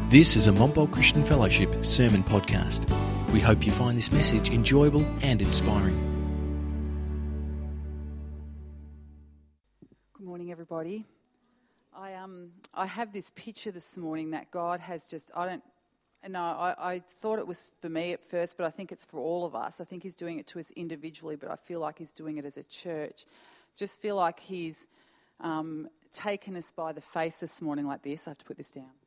This is a Montbult Christian Fellowship sermon podcast. We hope you find this message enjoyable and inspiring. Good morning, everybody. I have this picture this morning that God has just, I thought it was for me at first, but I think it's for all of us. I think He's doing it to us individually, but I feel like He's doing it as a church. Just feel like He's taken us by the face this morning like this. I have to put this down.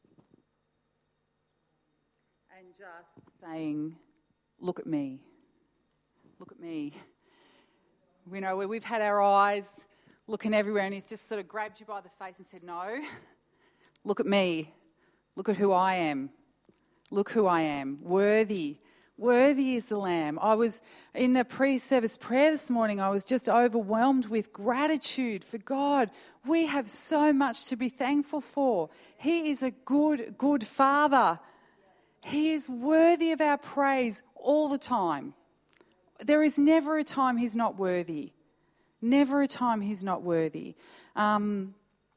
And just saying, look at me. Look at me. You know, where we've had our eyes looking everywhere and He's just sort of grabbed you by the face and said, no, look at me. Look at who I am. Look who I am. Worthy. Worthy is the Lamb. I was in the pre-service prayer this morning. I was just overwhelmed with gratitude for God. We have so much to be thankful for. He is a good, good Father. He is worthy of our praise all the time. There is never a time He's not worthy. Never a time He's not worthy. I'm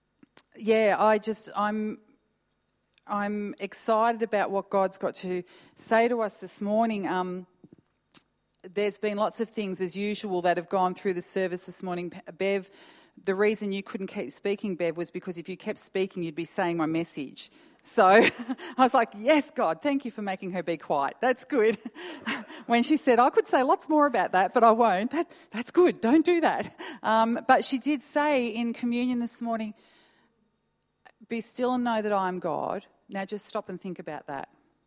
excited about what God's got to say to us this morning. There's been lots of things, as usual, that have gone through the service this morning. Bev, the reason you couldn't keep speaking, Bev, was because if you kept speaking, you'd be saying my message. So I was like, yes, God, thank you for making her be quiet. That's good. When she said, I could say lots more about that, but I won't. That's good. Don't do that. But she did say in communion this morning, be still and know that I am God. Now just stop and think about that.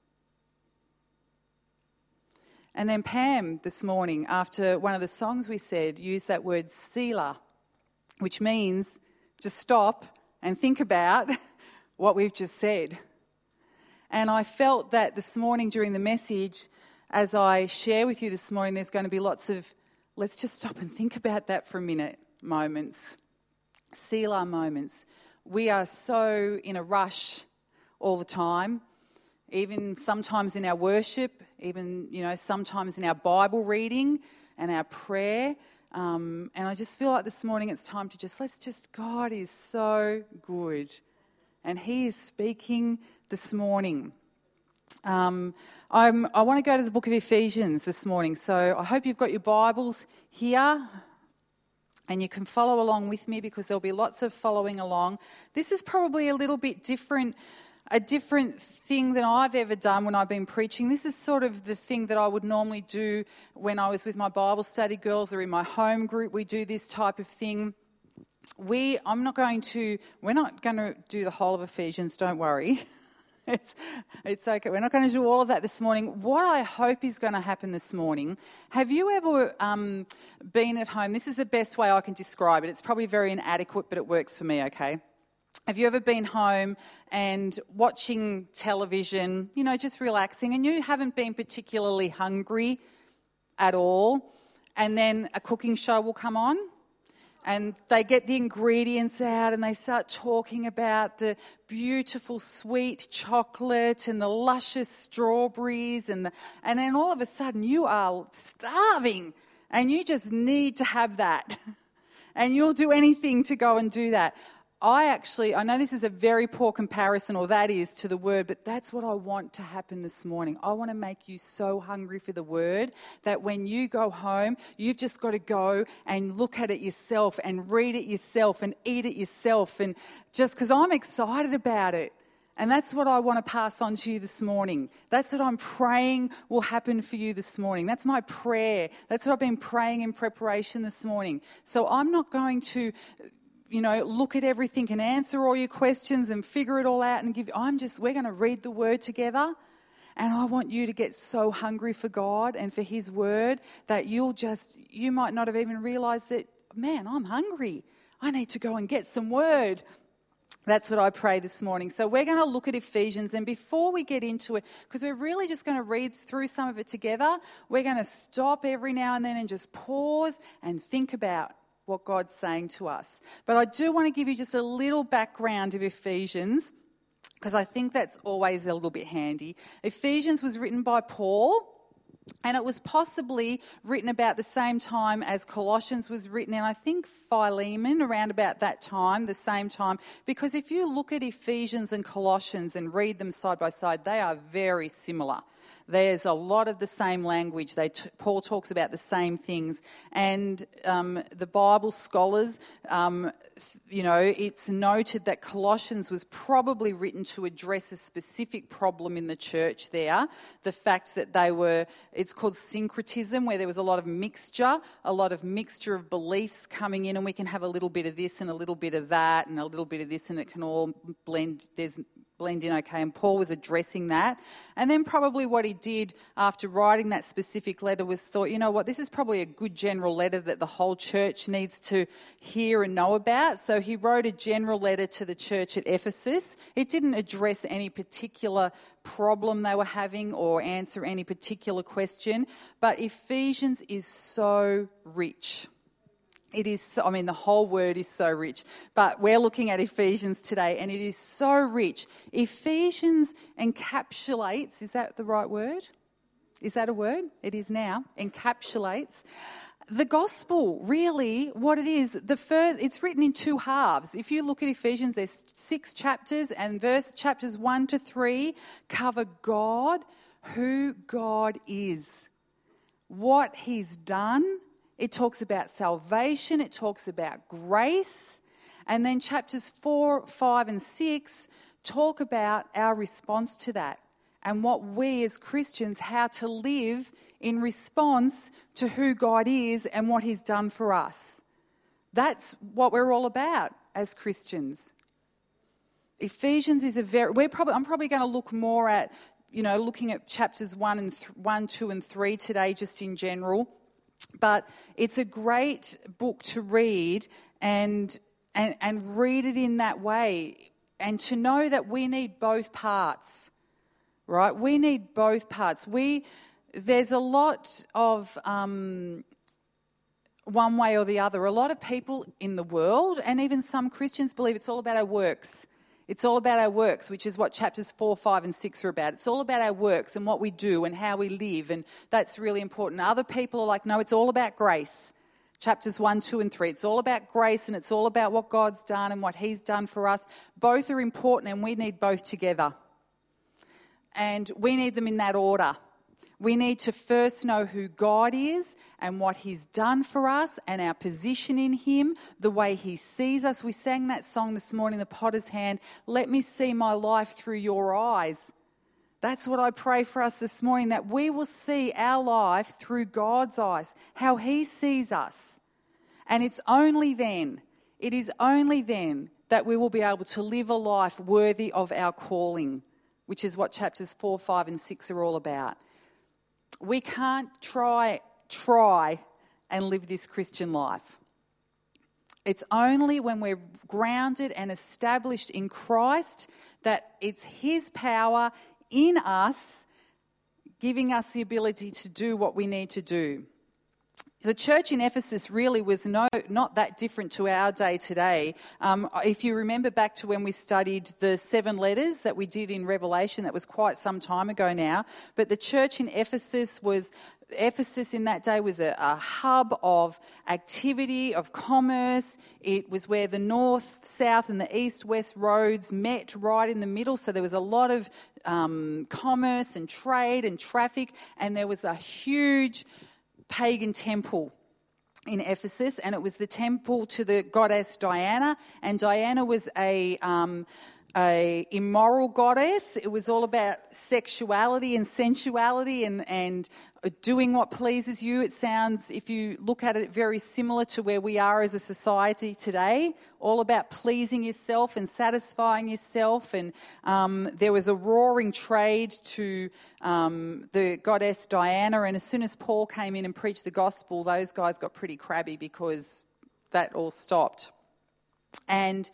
And then Pam this morning, after one of the songs we said, used that word Selah, which means just stop and think about what we've just said. And I felt that this morning during the message, as I share with you this morning, there's going to be lots of let's just stop and think about that for a minute moments. Selah moments. We are so in a rush all the time, even sometimes in our worship, even, sometimes in our Bible reading and our prayer. And I just feel like this morning it's time to God is so good. And He is speaking this morning. I want to go to the book of Ephesians this morning. So I hope you've got your Bibles here and you can follow along with me because there'll be lots of following along. This is probably a little bit different, a different thing than I've ever done when I've been preaching. This is sort of the thing that I would normally do when I was with my Bible study girls or in my home group. We do this type of thing. We're not going to do the whole of Ephesians, don't worry. It's okay. We're not going to do all of that this morning. What I hope is going to happen this morning, have you ever been at home? This is the best way I can describe it. It's probably very inadequate, but it works for me, okay? Have you ever been home and watching television, just relaxing, and you haven't been particularly hungry at all, and then a cooking show will come on? And they get the ingredients out and they start talking about the beautiful sweet chocolate and the luscious strawberries and then all of a sudden you are starving and you just need to have that. And you'll do anything to go and do that. I know this is a very poor comparison, or that is, to the Word, but that's what I want to happen this morning. I want to make you so hungry for the Word that when you go home, you've just got to go and look at it yourself and read it yourself and eat it yourself, and just because I'm excited about it. And that's what I want to pass on to you this morning. That's what I'm praying will happen for you this morning. That's my prayer. That's what I've been praying in preparation this morning. So I'm not going to look at everything and answer all your questions and figure it all out and we're going to read the Word together. And I want you to get so hungry for God and for His Word that you might not have even realised that, man, I'm hungry. I need to go and get some Word. That's what I pray this morning. So we're going to look at Ephesians, and before we get into it, because we're really just going to read through some of it together, we're going to stop every now and then and just pause and think about what God's saying to us. But I do want to give you just a little background of Ephesians, because I think that's always a little bit handy. Ephesians was written by Paul, And it was possibly written about the same time as Colossians was written, and I think Philemon around about that time, the same time. Because if you look at Ephesians and Colossians and read them side by side, they are very similar. There's a lot of the same language. Paul talks about the same things. And the Bible scholars, it's noted that Colossians was probably written to address a specific problem in the church there. The fact that it's called syncretism, where there was a lot of mixture of beliefs coming in, and we can have a little bit of this and a little bit of that and a little bit of this, and it can all blend in okay, and Paul was addressing that. And then probably what he did after writing that specific letter was thought, you know what, this is probably a good general letter that the whole church needs to hear and know about. So he wrote a general letter to the church at Ephesus. It didn't address any particular problem they were having or answer any particular question, but Ephesians is so rich. It is, the whole word is so rich, but we're looking at Ephesians today, and it is so rich. Ephesians encapsulates, is that the right word? Is that a word? It is now. Encapsulates the gospel, really, what it is. It's written in two halves. If you look at Ephesians, there's 6 chapters, and chapters 1 to 3 cover God, who God is, what he's done. It talks about salvation, it talks about grace, and then chapters 4, 5 and 6 talk about our response to that and what we as Christians, how to live in response to who God is and what he's done for us. That's what we're all about as Christians. Ephesians is I'm probably going to look more at, looking at chapters 1, 2 and 3 today just in general. But it's a great book to read and read it in that way, and to know that we need both parts, right? We need both parts. There's a lot of one way or the other. A lot of people in the world, and even some Christians, believe it's all about our works. It's all about our works, which is what chapters 4, 5 and 6 are about. It's all about our works and what we do and how we live, and that's really important. Other people are like, no, it's all about grace. Chapters 1, 2 and 3. It's all about grace, and it's all about what God's done and what he's done for us. Both are important, and we need both together. And we need them in that order. We need to first know who God is and what he's done for us and our position in him, the way he sees us. We sang that song this morning, The Potter's Hand, let me see my life through your eyes. That's what I pray for us this morning, that we will see our life through God's eyes, how he sees us. And it is only then that we will be able to live a life worthy of our calling, which is what chapters 4, 5 and 6 are all about. We can't try and live this Christian life. It's only when we're grounded and established in Christ that it's his power in us, giving us the ability to do what we need to do. The church in Ephesus really was not that different to our day today. If you remember back to when we studied the 7 letters that we did in Revelation, that was quite some time ago now. But the church in Ephesus in that day was a hub of activity, of commerce. It was where the north, south and the east-west roads met right in the middle. So there was a lot of commerce and trade and traffic, and there was a huge pagan temple in Ephesus, and it was the temple to the goddess Diana, and Diana was a immoral goddess. It was all about sexuality and sensuality and doing what pleases you. It sounds, if you look at it, very similar to where we are as a society today, all about pleasing yourself and satisfying yourself. And there was a roaring trade to the goddess Diana, and as soon as Paul came in and preached the gospel, those guys got pretty crabby because that all stopped. And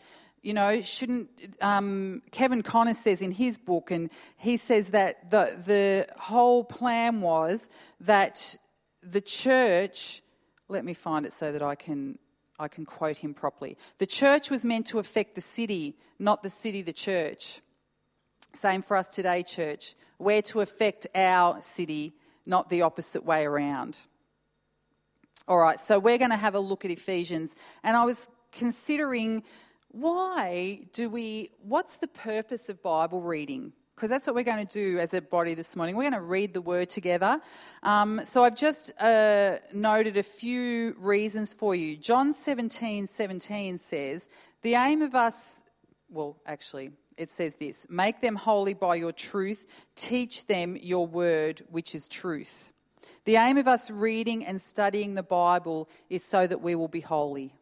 Kevin Connor says in his book, and he says that the whole plan was that the church, let me find it so that I can quote him properly. The church was meant to affect the city, not the city the church. Same for us today, church. We're to affect our city, not the opposite way around. All right, so we're going to have a look at Ephesians. And I was considering, what's the purpose of Bible reading? Because that's what we're going to do as a body this morning. We're going to read the word together. So I've just noted a few reasons for you. John 17:17 says, the aim of us, it says this, make them holy by your truth, teach them your word, which is truth. The aim of us reading and studying the Bible is so that we will be holy.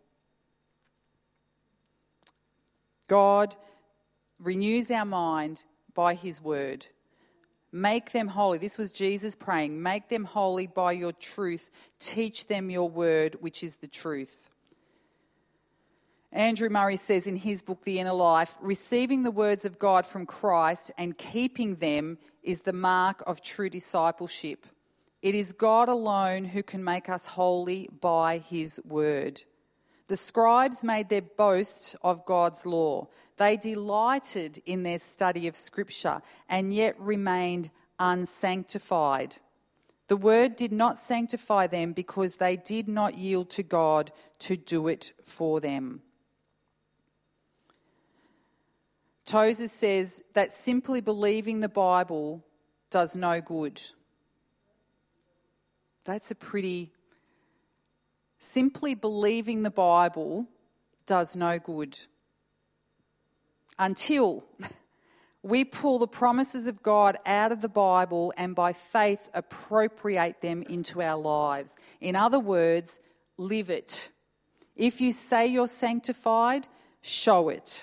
God renews our mind by his word. Make them holy. This was Jesus praying. Make them holy by your truth. Teach them your word, which is the truth. Andrew Murray says in his book, The Inner Life, receiving the words of God from Christ and keeping them is the mark of true discipleship. It is God alone who can make us holy by his word. The scribes made their boast of God's law. They delighted in their study of Scripture and yet remained unsanctified. The word did not sanctify them because they did not yield to God to do it for them. Tozer says that simply believing the Bible does no good. That's simply believing the Bible does no good until we pull the promises of God out of the Bible and by faith appropriate them into our lives. In other words, live it. If you say you're sanctified, show it.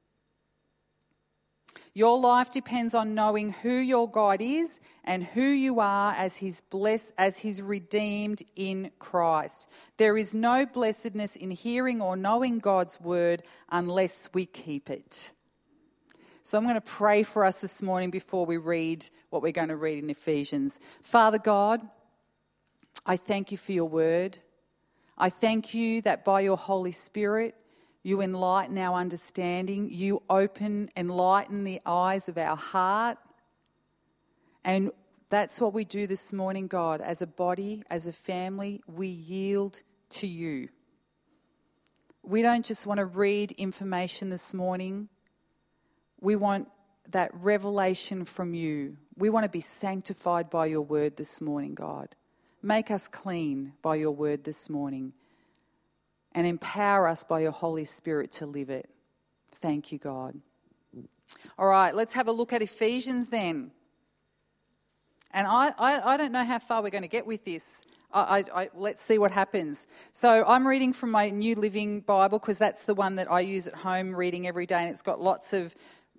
Your life depends on knowing who your God is and who you are as his redeemed in Christ. There is no blessedness in hearing or knowing God's word unless we keep it. So I'm going to pray for us this morning before we read what we're going to read in Ephesians. Father God, I thank you for your word. I thank you that by your Holy Spirit, you enlighten our understanding. You enlighten the eyes of our heart. And that's what we do this morning, God. As a body, as a family, we yield to you. We don't just want to read information this morning. We want that revelation from you. We want to be sanctified by your word this morning, God. Make us clean by your word this morning. And empower us by your Holy Spirit to live it. Thank you, God. All right, let's have a look at Ephesians then. And I don't know how far we're going to get with this. Let's see what happens. So I'm reading from my New Living Bible because that's the one that I use at home reading every day, and it's got lots of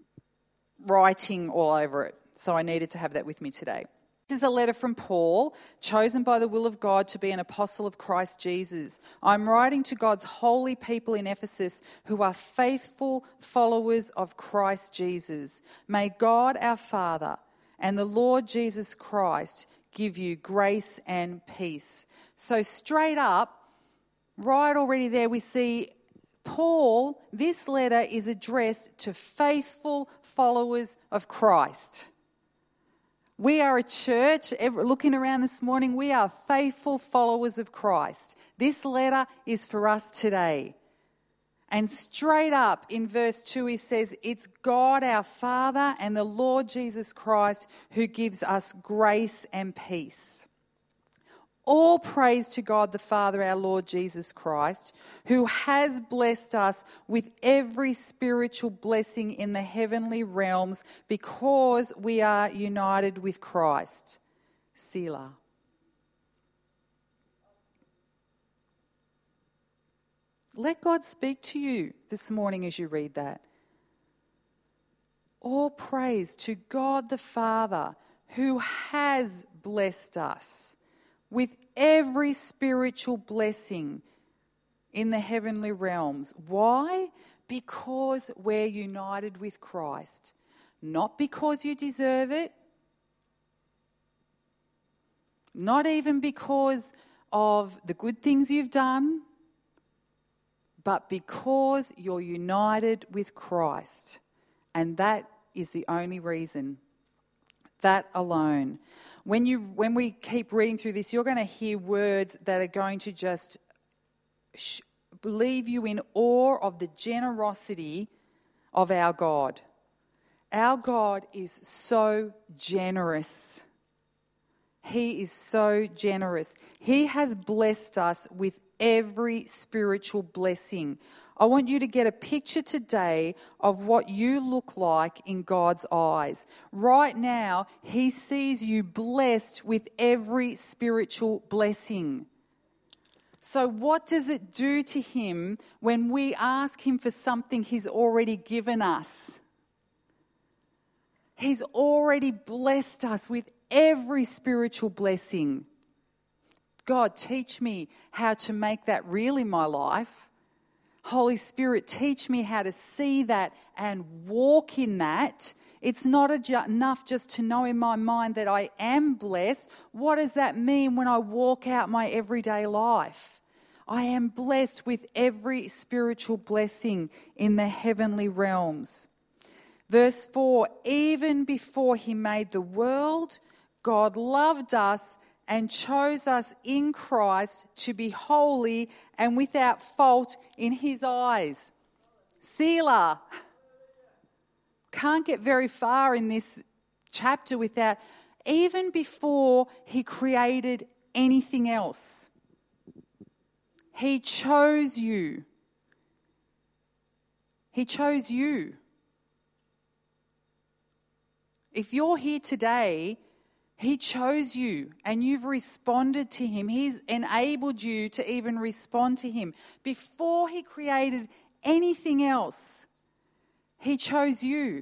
writing all over it. So I needed to have that with me today. This is a letter from Paul, chosen by the will of God to be an apostle of Christ Jesus. I'm writing to God's holy people in Ephesus who are faithful followers of Christ Jesus. May God our Father and the Lord Jesus Christ give you grace and peace. So straight up, right already there we see Paul, this letter is addressed to faithful followers of Christ. We are a church, looking around this morning, we are faithful followers of Christ. This letter is for us today. And straight up in verse 2 he says, it's God our Father and the Lord Jesus Christ who gives us grace and peace. All praise to God the Father, our Lord Jesus Christ, who has blessed us with every spiritual blessing in the heavenly realms because we are united with Christ. Selah. Let God speak to you this morning as you read that. All praise to God the Father, who has blessed us with every spiritual blessing in the heavenly realms. Why? Because we're united with Christ. Not because you deserve it. Not even because of the good things you've done. But because you're united with Christ. And that is the only reason. That alone. when we keep reading through this, you're going to hear words that are going to just leave you in awe of the generosity of our God. Our God is so generous. He is so generous. He has blessed us with every spiritual blessing. I want you to get a picture today of what you look like in God's eyes. Right now, He sees you blessed with every spiritual blessing. So what does it do to Him when we ask Him for something He's already given us? He's already blessed us with every spiritual blessing. God, teach me how to make that real in my life. Holy Spirit, teach me how to see that and walk in that. It's not enough just to know in my mind that I am blessed. What does that mean when I walk out my everyday life? I am blessed with every spiritual blessing in the heavenly realms. Verse 4, even before He made the world, God loved us and chose us in Christ to be holy and without fault in His eyes. Selah. Can't get very far in this chapter without, even before He created anything else, He chose you. He chose you. If you're here today, He chose you and you've responded to Him. He's enabled you to even respond to Him. Before He created anything else, He chose you.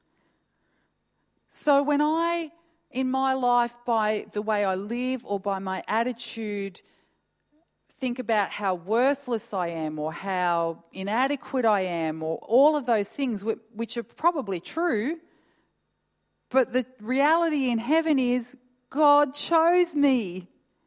So when I, in my life, by the way I live or by my attitude, think about how worthless I am or how inadequate I am or all of those things, which are probably true, but the reality in heaven is God chose me.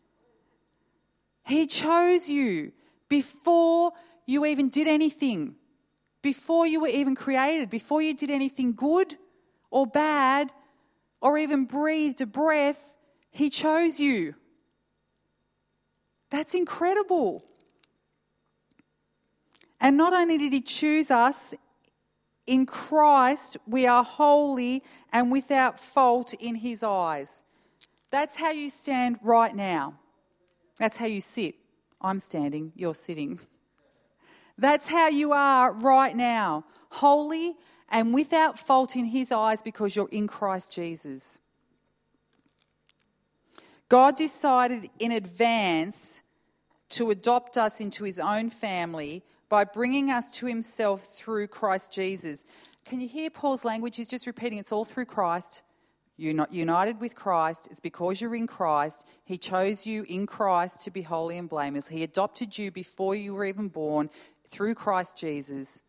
He chose you before you even did anything, before you were even created, before you did anything good or bad or even breathed a breath. He chose you. That's incredible. And not only did He choose us, in Christ, we are holy and without fault in His eyes. That's how you stand right now. That's how you sit. I'm standing, you're sitting. That's how you are right now. Holy and without fault in His eyes because you're in Christ Jesus. God decided in advance to adopt us into His own family by bringing us to Himself through Christ Jesus. Can you hear Paul's language? He's just repeating, it's all through Christ. You're not united with Christ. It's because you're in Christ. He chose you in Christ to be holy and blameless. He adopted you before you were even born through Christ Jesus.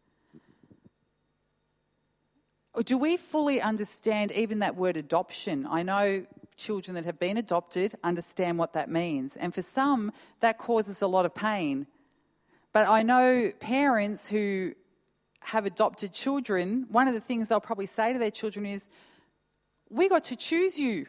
Do we fully understand even that word adoption? I know children that have been adopted understand what that means. And for some, that causes a lot of pain. But I know parents who have adopted children, one of the things they'll probably say to their children is, we got to choose you.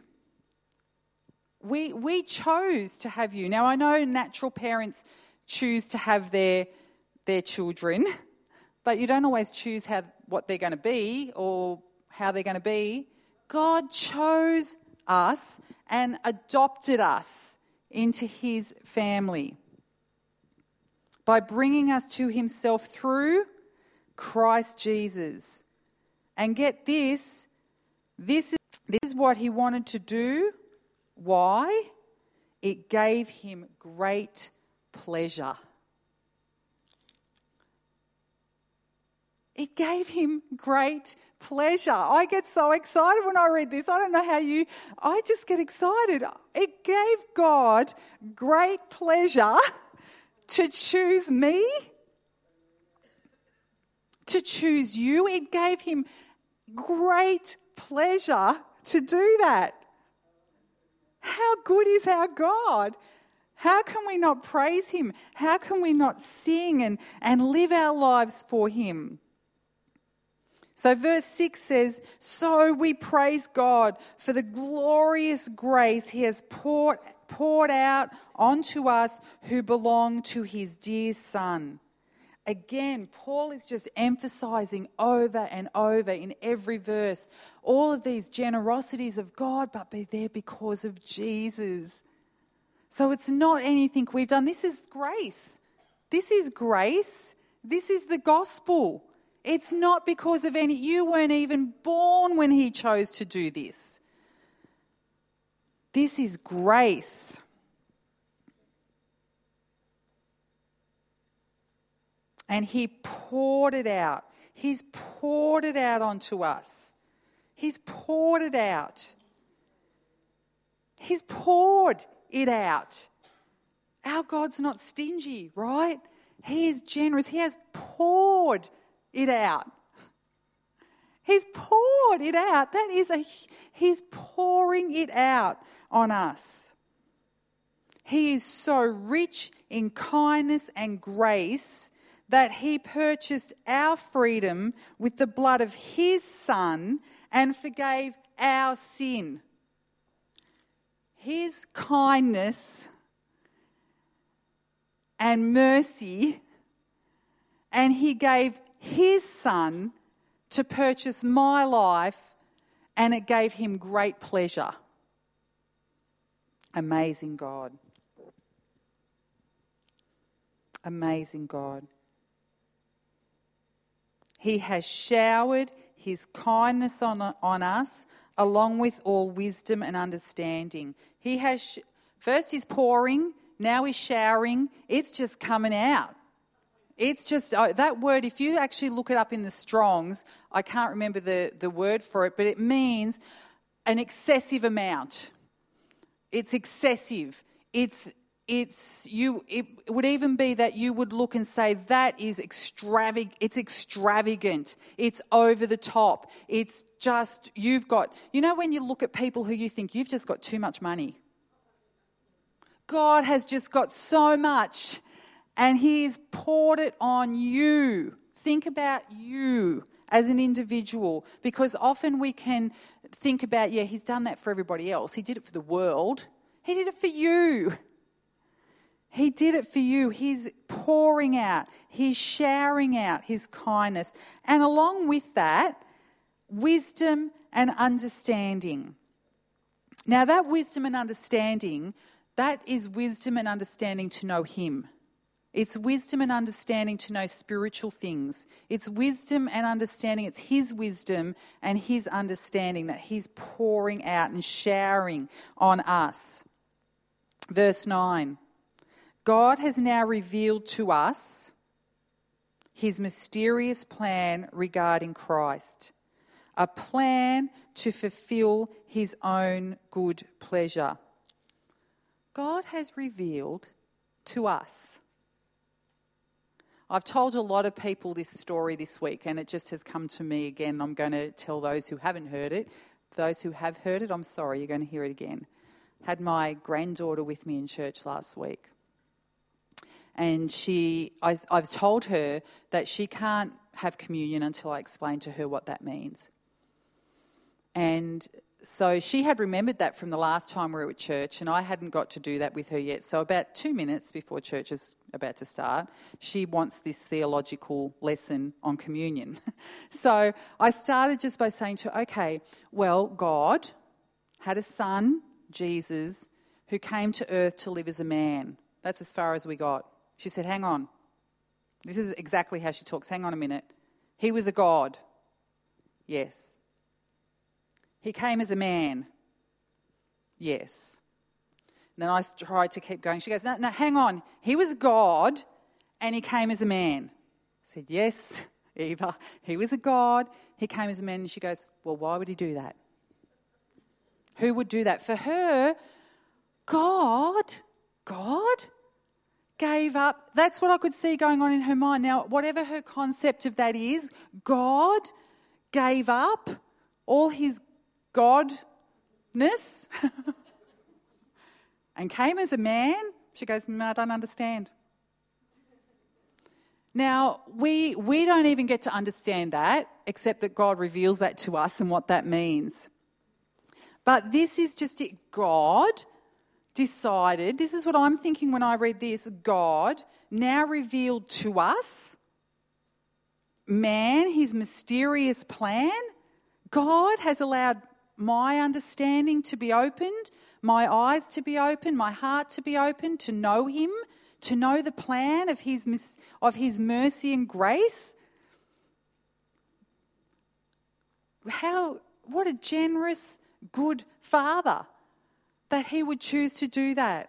We chose to have you. Now, I know natural parents choose to have their children, but you don't always choose what they're going to be or how they're going to be. God chose us and adopted us into His family by bringing us to Himself through Christ Jesus. And get this is what He wanted to do. Why? It gave Him great pleasure. It gave Him great pleasure. I get so excited when I read this. I don't know how I just get excited. It gave God great pleasure to choose me, to choose you. It gave Him great pleasure to do that. How good is our God? How can we not praise Him? How can we not sing and live our lives for Him? So verse 6 says, "So we praise God for the glorious grace he has poured out onto us who belong to his dear Son." Again, Paul is just emphasizing over and over in every verse all of these generosities of God, but they're because of Jesus. So it's not anything we've done. This is grace. This is grace. This is the gospel. It's not because of you weren't even born when he chose to do this. This is grace. And he poured it out. He's poured it out onto us. He's poured it out. He's poured it out. Our God's not stingy, right? He is generous. He has poured it out. He's poured it out. He's pouring it out on us. He is so rich in kindness and grace that he purchased our freedom with the blood of his Son and forgave our sin. His kindness and mercy, and he gave his Son to purchase my life, and it gave him great pleasure. Amazing God. Amazing God. He has showered his kindness on us, along with all wisdom and understanding. He has first he's pouring, now he's showering. It's just coming out. It's just, that word, if you actually look it up in the Strongs, I can't remember the word for it, but it means an excessive amount. It's excessive. It would even be that you would look and say that is extravagant. It's extravagant. It's over the top. It's just, when you look at people who you think you've just got too much money. God has just got so much and he's poured it on you. Think about you as an individual, because often we can think about, he's done that for everybody else. He did it for the world. He did it for you. He did it for you. He's pouring out, he's showering out his kindness. And along with that, wisdom and understanding. Now that wisdom and understanding, that is wisdom and understanding to know him. It's wisdom and understanding to know spiritual things. It's wisdom and understanding. It's his wisdom and his understanding that he's pouring out and showering on us. Verse 9. God has now revealed to us his mysterious plan regarding Christ, a plan to fulfill his own good pleasure. God has revealed to us. I've told a lot of people this story this week, and it just has come to me again. I'm going to tell those who haven't heard it. Those who have heard it, I'm sorry, you're going to hear it again. Had my granddaughter with me in church last week. And I've told her that she can't have communion until I explain to her what that means. And so she had remembered that from the last time we were at church, and I hadn't got to do that with her yet. So about 2 minutes before church is about to start, she wants this theological lesson on communion. So I started just by saying to her, okay, well, God had a son, Jesus, who came to earth to live as a man. That's as far as we got. She said, hang on. This is exactly how she talks. Hang on a minute. He was a God. Yes. He came as a man. Yes. And then I tried to keep going. She goes, no, hang on. He was God and he came as a man. I said, yes, Eva. He was a God. He came as a man. And she goes, well, why would he do that? Who would do that? For her, God gave up. That's what I could see going on in her mind. Now, whatever her concept of that is, God gave up all his godness and came as a man. She goes, I don't understand. Now, we don't even get to understand that, except that God reveals that to us and what that means. But this is just it. God decided, this is what I'm thinking when I read this, God now revealed to us, man, his mysterious plan. God has allowed my understanding to be opened, my eyes to be opened, my heart to be opened, to know him, to know the plan of his mercy and grace. What a generous, good Father that he would choose to do that.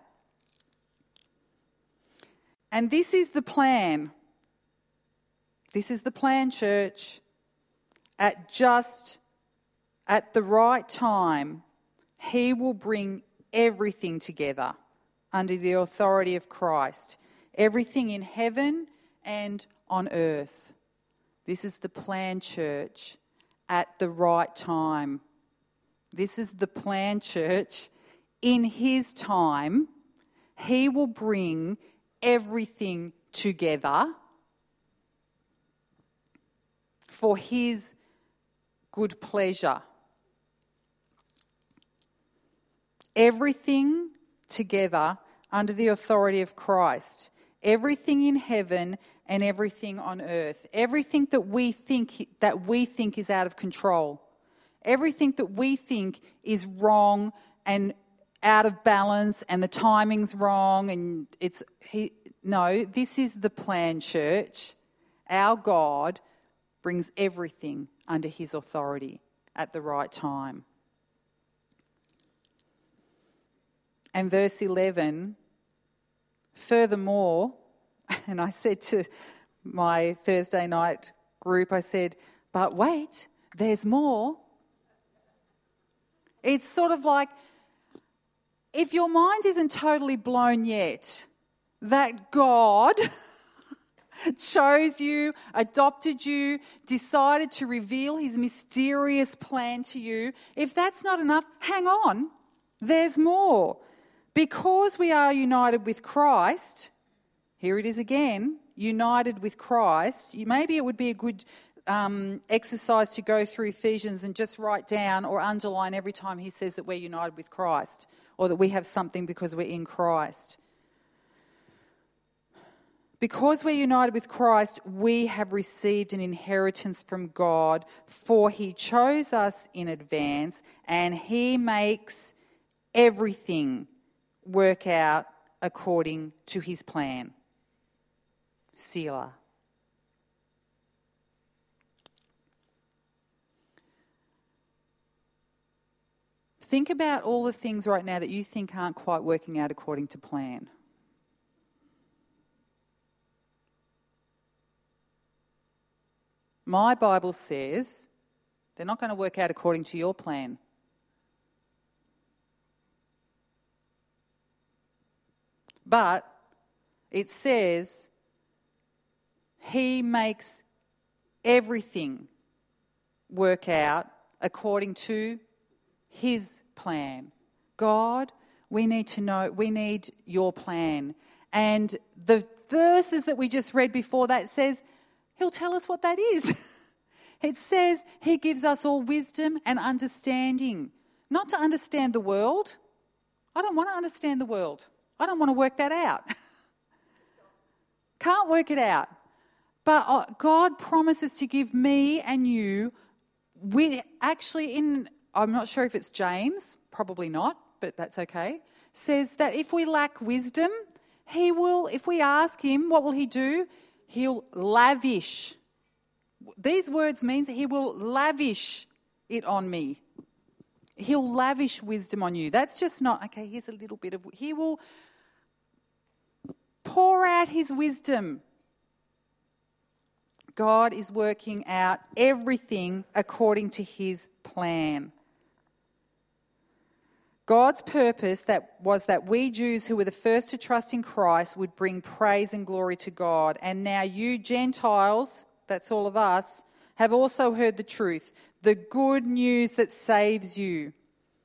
And this is the plan. This is the plan, church. At the right time, he will bring everything together under the authority of Christ. Everything in heaven and on earth. This is the plan, church, at the right time. This is the plan, church. In his time, he will bring everything together for his good pleasure. Everything together under the authority of Christ. Everything in heaven and everything on earth. Everything that we think is out of control. Everything that we think is wrong and out of balance and the timing's wrong and this is the plan, church. Our God brings everything under his authority at the right time. And verse 11, furthermore, and I said to my Thursday night group, I said, but wait, there's more. It's sort of like, if your mind isn't totally blown yet, that God chose you, adopted you, decided to reveal his mysterious plan to you, if that's not enough, hang on, there's more. Because we are united with Christ, here it is again, united with Christ, maybe it would be a good exercise to go through Ephesians and just write down or underline every time he says that we're united with Christ or that we have something because we're in Christ. Because we're united with Christ, we have received an inheritance from God, for he chose us in advance and he makes everything work out according to his plan. Selah. Think about all the things right now that you think aren't quite working out according to plan. My Bible says they're not going to work out according to your plan. But it says he makes everything work out according to his plan. God, we need to know, we need your plan. And the verses that we just read before that says he'll tell us what that is. It says he gives us all wisdom and understanding. Not to understand the world. I don't want to understand the world. I don't want to work that out. Can't work it out. But God promises to give me and you, I'm not sure if it's James, probably not, but that's okay, says that if we lack wisdom, he will, if we ask him, what will he do? He'll lavish. These words means that he will lavish it on me. He'll lavish wisdom on you. That's just not, okay, here's a little bit of, he will pour out his wisdom. God is working out everything according to his plan. God's purpose was that we Jews who were the first to trust in Christ would bring praise and glory to God. And now you Gentiles, that's all of us, have also heard the truth, the good news that saves you.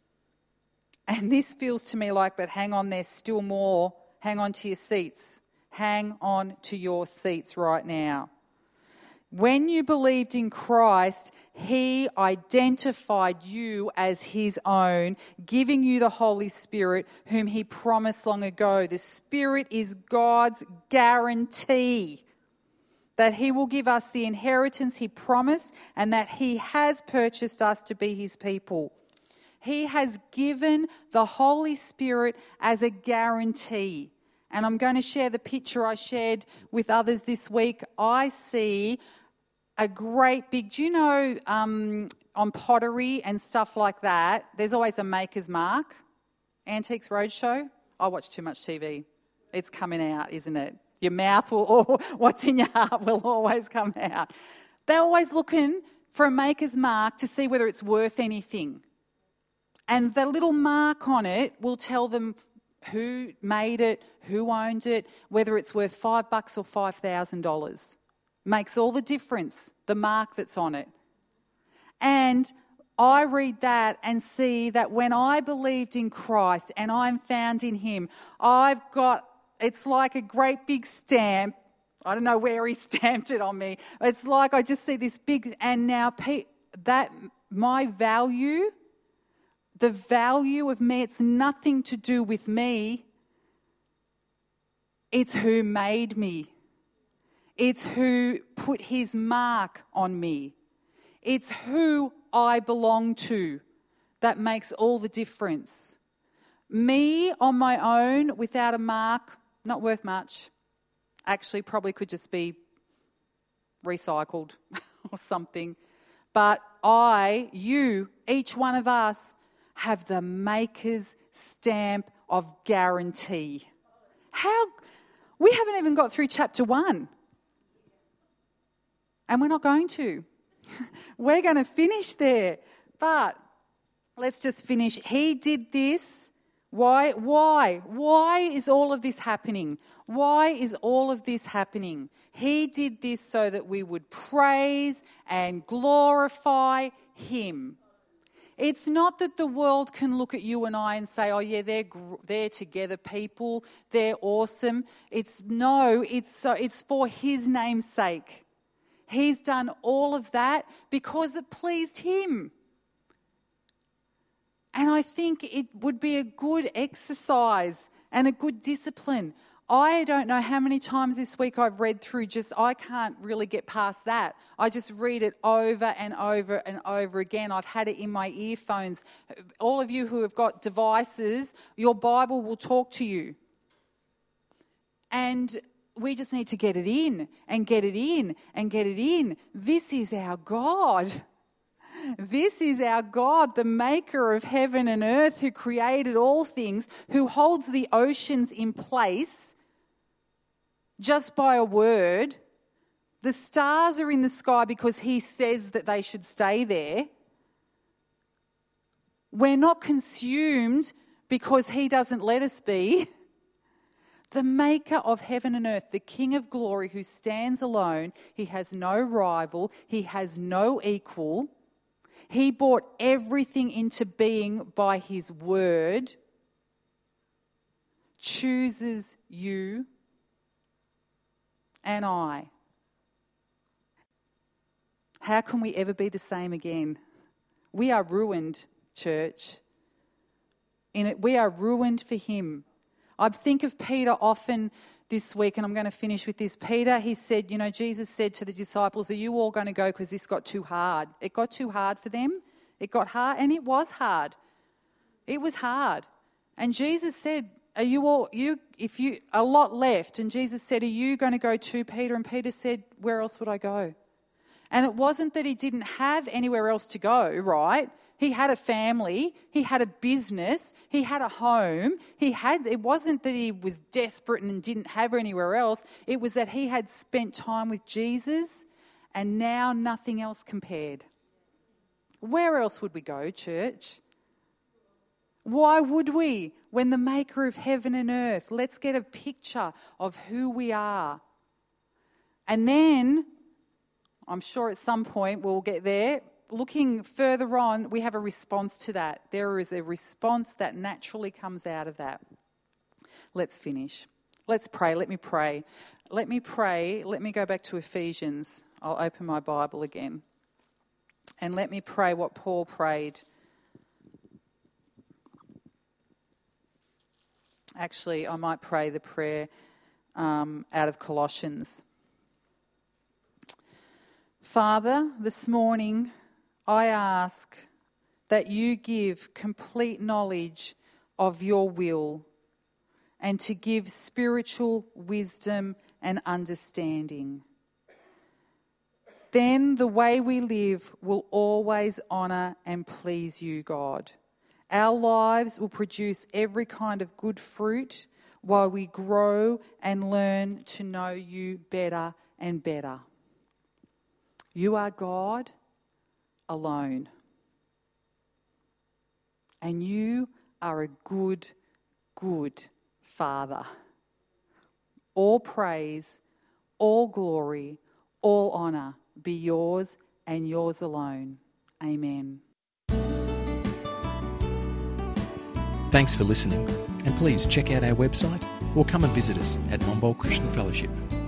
And this feels to me like, but hang on, there's still more. Hang on to your seats. hang on to your seats right now. When you believed in Christ, he identified you as his own, giving you the Holy Spirit, whom he promised long ago. The Spirit is God's guarantee that he will give us the inheritance he promised and that he has purchased us to be his people. He has given the Holy Spirit as a guarantee. And I'm going to share the picture I shared with others this week. I see a great big, do you know on pottery and stuff like that, there's always a maker's mark? Antiques Roadshow? I watch too much TV. It's coming out, isn't it? Your mouth will, or what's in your heart will always come out. They're always looking for a maker's mark to see whether it's worth anything. And the little mark on it will tell them who made it, who owned it, whether it's worth $5 or $5,000. Makes all the difference, the mark that's on it. And I read that and see that when I believed in Christ and I'm found in him, it's like a great big stamp. I don't know where he stamped it on me. It's like I just see this big, and now that my value, the value of me, it's nothing to do with me. It's who made me. It's who put his mark on me. It's who I belong to that makes all the difference. Me on my own without a mark, not worth much. Actually, probably could just be recycled or something. But you, each one of us, have the maker's stamp of guarantee. We haven't even got through chapter 1. And we're not going to. We're going to finish there. But let's just finish. He did this. Why? Why is all of this happening? Why is all of this happening? He did this so that we would praise and glorify him. It's not that the world can look at you and I and say, oh yeah, they're together people, they're awesome. It's for his name's sake. He's done all of that because it pleased him. And I think it would be a good exercise and a good discipline. I don't know how many times this week I've read through I can't really get past that. I just read it over and over and over again. I've had it in my earphones. All of you who have got devices, your Bible will talk to you. And we just need to get it in and get it in and get it in. This is our God. This is our God, the maker of heaven and earth, who created all things, who holds the oceans in place just by a word. The stars are in the sky because he says that they should stay there. We're not consumed because he doesn't let us be. The maker of heaven and earth, the King of glory who stands alone, he has no rival, he has no equal. He brought everything into being by his word, chooses you and I. How can we ever be the same again? We are ruined, church. We are ruined for him. I think of Peter often this week, and I'm going to finish with this. Peter, he said, Jesus said to the disciples, are you all going to go because this got too hard? It got too hard for them. It got hard, and it was hard. It was hard. And Jesus said, are you all, a lot left. And Jesus said, are you going to go too, Peter? And Peter said, where else would I go? And it wasn't that he didn't have anywhere else to go, right? He had a family, he had a business, he had a home. It wasn't that he was desperate and didn't have anywhere else. It was that he had spent time with Jesus and now nothing else compared. Where else would we go, church? Why would we? When the maker of heaven and earth, let's get a picture of who we are. And then, I'm sure at some point we'll get there. Looking further on, we have a response to that. There is a response that naturally comes out of that. Let's finish. Let's pray. Let me pray. Let me pray. Let me go back to Ephesians. I'll open my Bible again. And let me pray what Paul prayed. Actually, I might pray the prayer out of Colossians. Father, this morning I ask that you give complete knowledge of your will and to give spiritual wisdom and understanding. Then the way we live will always honour and please you, God. Our lives will produce every kind of good fruit while we grow and learn to know you better and better. You are God alone. And you are a good, good Father. All praise, all glory, all honour be yours and yours alone. Amen. Thanks for listening, and please check out our website or come and visit us at Monbulk Christian Fellowship.